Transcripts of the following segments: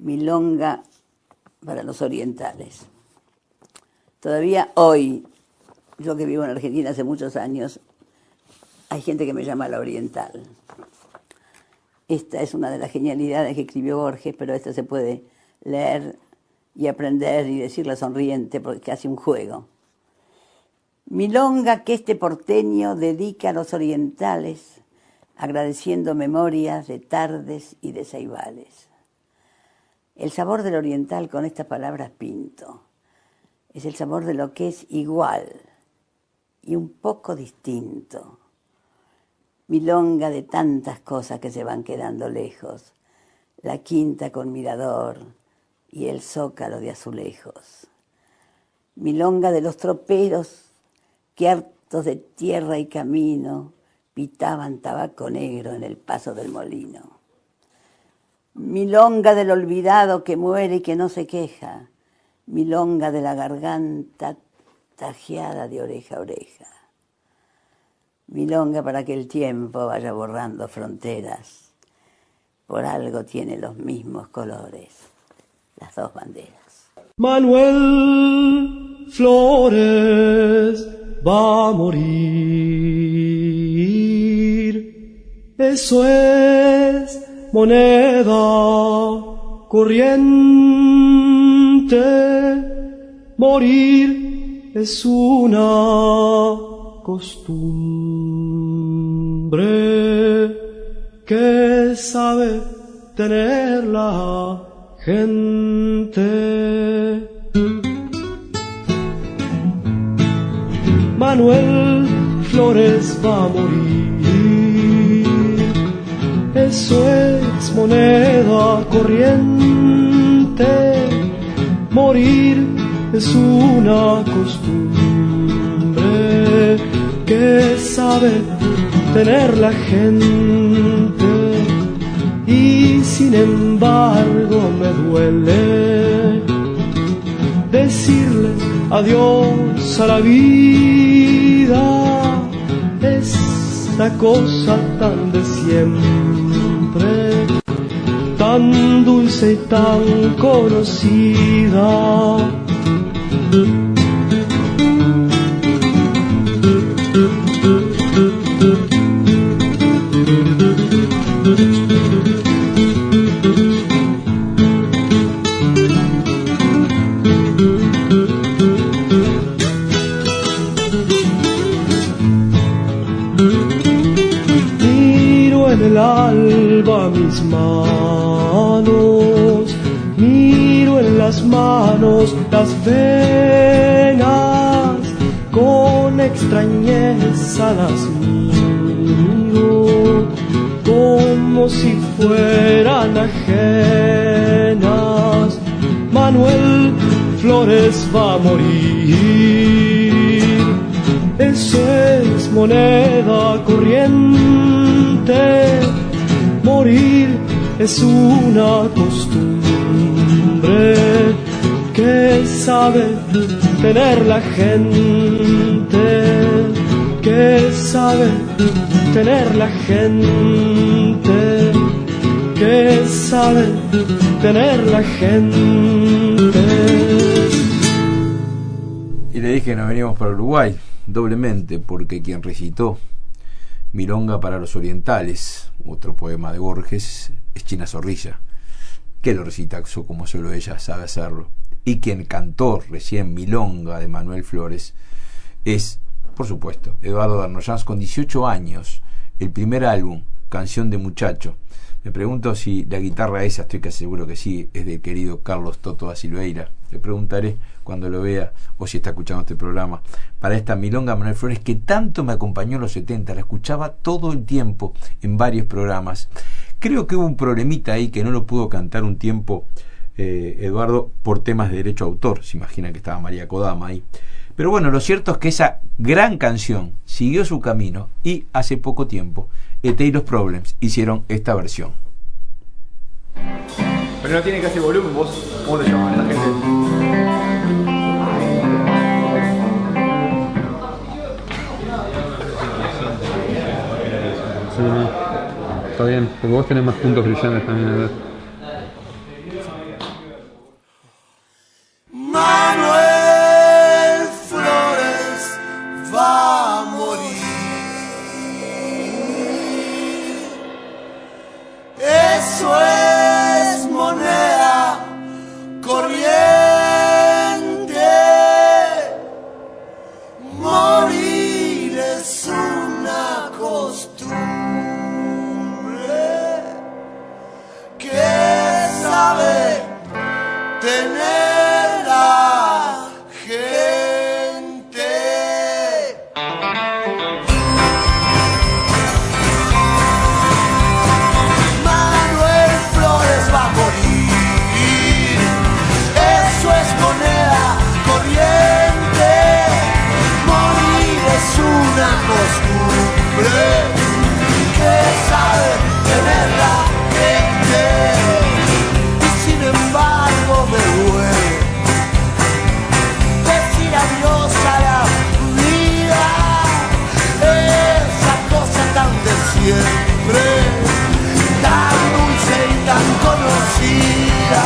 milonga para los orientales. Todavía hoy, yo que vivo en Argentina hace muchos años, hay gente que me llama la oriental. Esta es una de las genialidades que escribió Borges, pero esta se puede leer y aprender y decirla sonriente porque es casi un juego. Milonga que este porteño dedica a los orientales, agradeciendo memorias de tardes y de ceibales. El sabor del oriental con estas palabras pinto es el sabor de lo que es igual y un poco distinto. Milonga de tantas cosas que se van quedando lejos, la quinta con mirador y el zócalo de azulejos. Milonga de los troperos que hartos de tierra y camino pitaban tabaco negro en el paso del molino. Milonga del olvidado que muere y que no se queja, milonga de la garganta tajeada de oreja a oreja. Milonga para que el tiempo vaya borrando fronteras, por algo tiene los mismos colores, las dos banderas. Manuel Flores va a morir, eso es moneda corriente, morir es una costumbre que sabe tener la gente. Manuel Flores va a morir, eso es moneda corriente, morir es una costumbre que sabe tener la gente, y sin embargo me duele decirle adiós a la vida, esta cosa tan de siempre, tan dulce y tan conocida. El alba mis manos, miro en las manos las venas, con extrañeza las miro, como si fueran ajenas. Manuel Flores va a morir, eso es moneda corriente, morir es una costumbre que sabe tener la gente, que sabe tener la gente, que sabe tener la gente. Y le dije que nos veníamos para Uruguay, doblemente, porque quien recitó Milonga para los orientales, otro poema de Borges, es China Zorrilla, que lo recita como solo ella sabe hacerlo. Y quien cantó recién Milonga de Manuel Flores es, por supuesto, Eduardo Darnoyans, con 18 años, el primer álbum, Canción de Muchacho. Me pregunto si la guitarra esa, estoy casi seguro que sí, es del querido Carlos Toto da Silveira. Le preguntaré cuando lo vea o si está escuchando este programa. Para esta Milonga Manuel Flores, que tanto me acompañó en los 70, la escuchaba todo el tiempo en varios programas. Creo que hubo un problemita ahí que no lo pudo cantar un tiempo Eduardo por temas de derecho a autor. Se imagina que estaba María Kodama ahí. Pero bueno, lo cierto es que esa gran canción siguió su camino y hace poco tiempo ET y los Problems hicieron esta versión. Pero no tiene casi volumen, vos, ¿cómo te llaman la gente? Sí, está bien, porque vos tenés más puntos brillantes también, ¿verdad? Manuel Flores va a morir. Eso es moneda corriente. Morir es una costumbre que sabe tener la gente. Manuel Flores va a morir. Eso es moneda corriente. Morir es una costumbre que sabe tener la gente. Y sin embargo me duele decir adiós a la vida, esa cosa tan de siempre, tan dulce y tan conocida.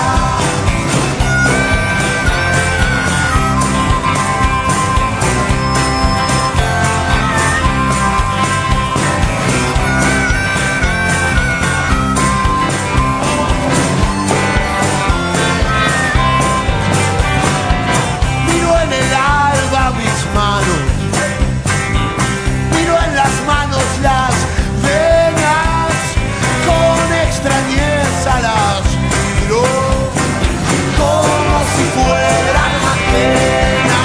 Miro en el alba mis manos, miro en las manos las venas, con extrañeza las miro, como si fueran ajenas.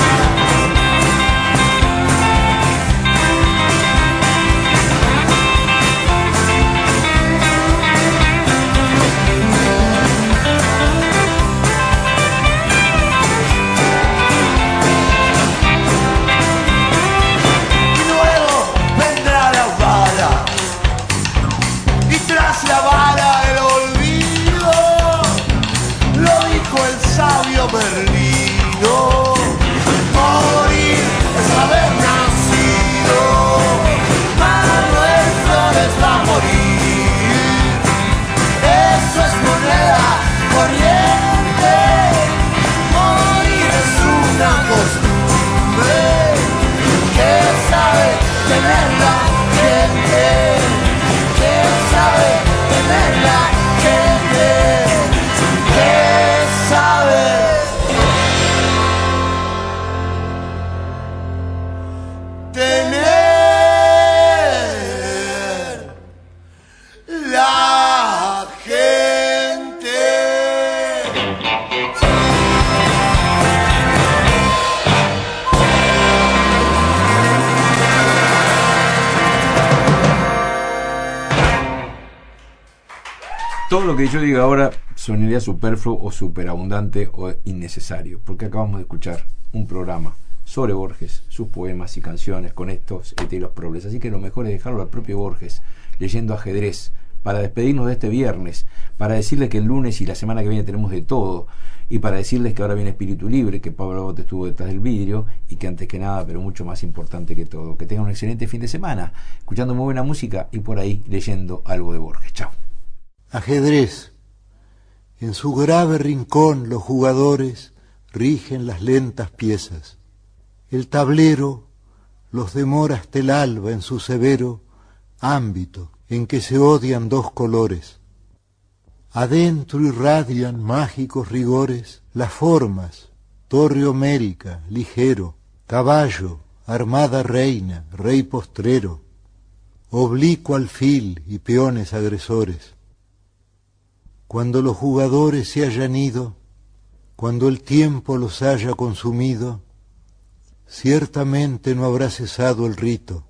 Y luego vendrá la bala, y tras la bala el olvido, lo dijo el sabio Merlino. Morir es haber nacido. Manuel Flores va a morir. Eso es moneda corriente. Morir es una costumbre que sabe tener la gente, que sabe tener la gente, que sabe tener la gente. Todo lo que yo diga ahora sonaría superfluo o superabundante o innecesario, porque acabamos de escuchar un programa sobre Borges, sus poemas y canciones con estos heteros probles. Así que lo mejor es dejarlo al propio Borges leyendo Ajedrez, para despedirnos de este viernes, para decirles que el lunes y la semana que viene tenemos de todo, y para decirles que ahora viene Espíritu Libre, que Pablo Agote estuvo detrás del vidrio, y que antes que nada, pero mucho más importante que todo, que tengan un excelente fin de semana, escuchando muy buena música y por ahí leyendo algo de Borges. Chao. Ajedrez. En su grave rincón los jugadores rigen las lentas piezas. El tablero los demora hasta el alba en su severo ámbito en que se odian dos colores. Adentro irradian mágicos rigores las formas, torre homérica, ligero, caballo, armada reina, rey postrero, oblicuo alfil y peones agresores. Cuando los jugadores se hayan ido, cuando el tiempo los haya consumido, ciertamente no habrá cesado el rito.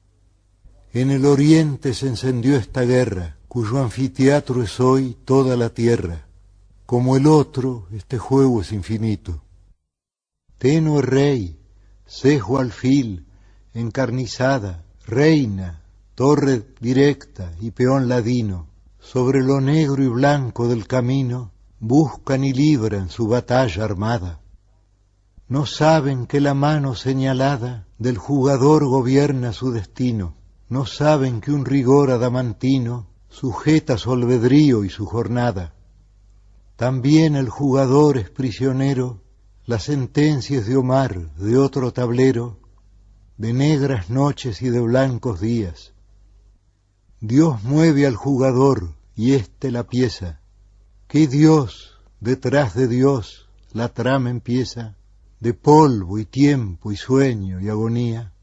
En el oriente se encendió esta guerra, cuyo anfiteatro es hoy toda la tierra. Como el otro, este juego es infinito. Tenue rey, cejo alfil, encarnizada, reina, torre directa y peón ladino, sobre lo negro y blanco del camino, buscan y libran su batalla armada. No saben que la mano señalada del jugador gobierna su destino, no saben que un rigor adamantino sujeta su albedrío y su jornada. También el jugador es prisionero, la sentencia es de Omar, de otro tablero, de negras noches y de blancos días. Dios mueve al jugador y éste la pieza. ¿Qué Dios detrás de Dios la trama empieza? De polvo y tiempo y sueño y agonía.